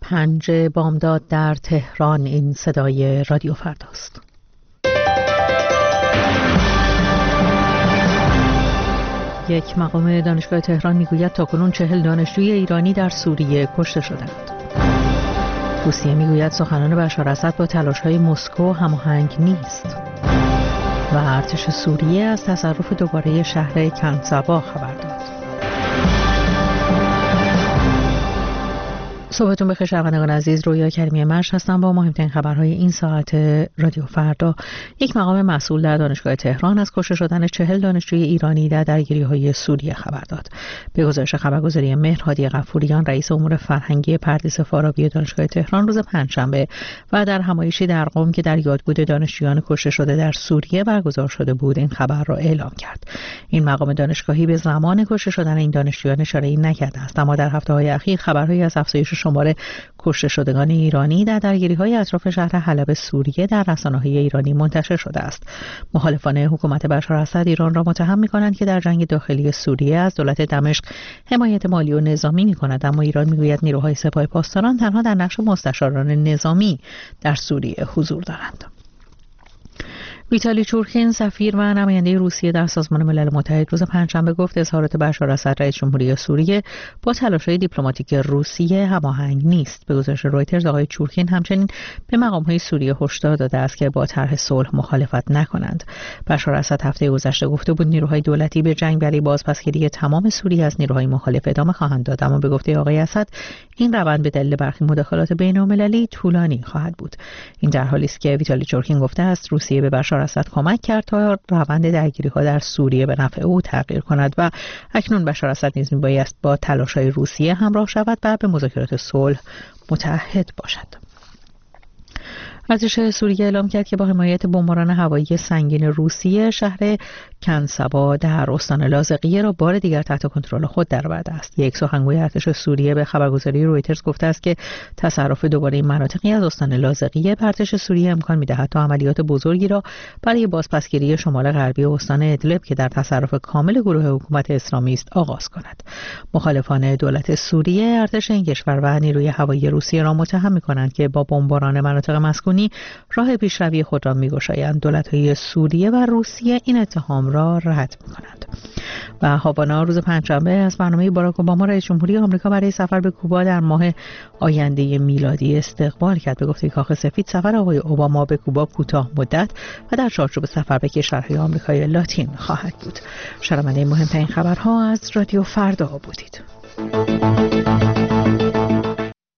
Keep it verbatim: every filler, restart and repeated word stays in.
پنج بامداد در تهران. این صدای رادیو فرداست. یک مقام دانشگاه تهران میگوید تاکنون چهل دانشجوی ایرانی در سوریه کشته شدند. روسیه میگوید سخنان بشار اسد با تلاش‌های مسکو هماهنگ نیست. و ارتش سوریه از تصرف دوباره شهر کنسبا خبر داد. صبحتون بخیر شنوندگان عزیز، رویا کریمی مرش هستم با مهمترین خبرهای این ساعت رادیو فردا. یک مقام مسئول در دانشگاه تهران از کشته شدن چهل دانشجوی ایرانی در درگیری‌های سوریه خبر داد. به گزارش خبرگزاری مهر، هادی غفوریان رئیس امور فرهنگی پردیس فارابی دانشگاه تهران روز پنجشنبه و در همایشی در قم که در یادبود دانشجویان کشته شده در سوریه برگزار شده بود این خبر را اعلام کرد. این مقام دانشگاهی به زمان کشته شدن این دانشجویان اشاره‌ای نکرده است، اما در هفته‌های اخیر خبرهایی از افزایش شمار کشته شدگان ایرانی در درگیری‌های اطراف شهر حلب سوریه در رسانه‌های ایرانی منتشر شده است. مخالفان حکومت بشار اسد ایران را متهم می‌کنند که در جنگ داخلی سوریه از دولت دمشق حمایت مالی و نظامی می‌کند، اما ایران می‌گوید نیروهای سپاه پاسداران تنها در نقش مستشاران نظامی در سوریه حضور دارند. ویتالی چورکین سفیر و نماینده روسیه در سازمان ملل متحد روز پنجشنبه گفت اظهارات بشار اسد رئیس جمهوری سوریه با تلاش‌های دیپلماتیک روسیه هماهنگ نیست. به گزارش رویترز آقای چورکین همچنین به مقام‌های سوریه هشدار داده است که با طرح صلح مخالفت نکنند. بشار اسد هفته گذشته گفته بود نیروهای دولتی به جنگ برای بازپسگیری تمام سوریه از نیروهای مخالف ادامه خواهند داد، اما به گفته آقای اسد این روند به دلیل برخی مداخلات بین‌المللی طولانی خواهد بود. این در حالی است که ویتالی چورکین گفته است روسیه به بشار اسد کمک کرد تا روند درگیری‌ها در سوریه به نفع او تغییر کند و اکنون بشار اسد نیز می‌بایست با تلاش‌های روسیه همراه شود و به مذاکرات صلح متعهد باشد. ارتش سوریه اعلام کرد که با حمایت بمباران هوایی سنگین روسیه شهر کنسبا در استان لاذقیه را بار دیگر تحت کنترل خود درآورده است. یک سخنگوی ارتش سوریه به خبرگزاری رویترز گفته است که تصرف دوباره این مناطقی از استان لاذقیه به ارتش سوریه امکان می‌دهد تا عملیات بزرگی را برای بازپسگیری شمال غربی استان ادلب که در تصرف کامل گروه حکومت اسلامی است آغاز کند. مخالفان دولت سوریه ارتش این کشور و نیروی هوایی روسیه را متهم می‌کنند که با بمباران مناطق مسکونی راه پیشروی خود را می‌گشایند. دولت‌های سوریه و روسیه این اتهام را رد می‌کنند. و هاوانا روز پنجشنبه از برنامه باراک اوباما رئیس جمهوری آمریکا برای سفر به کوبا در ماه آینده میلادی استقبال کرد. به گفته کاخ سفید سفر آقای اوباما به کوبا کوتاه مدت و در چارچوب سفر به کشورهای آمریکای لاتین خواهد بود. شنونده مهمترین خبرها از رادیو فردا بودید.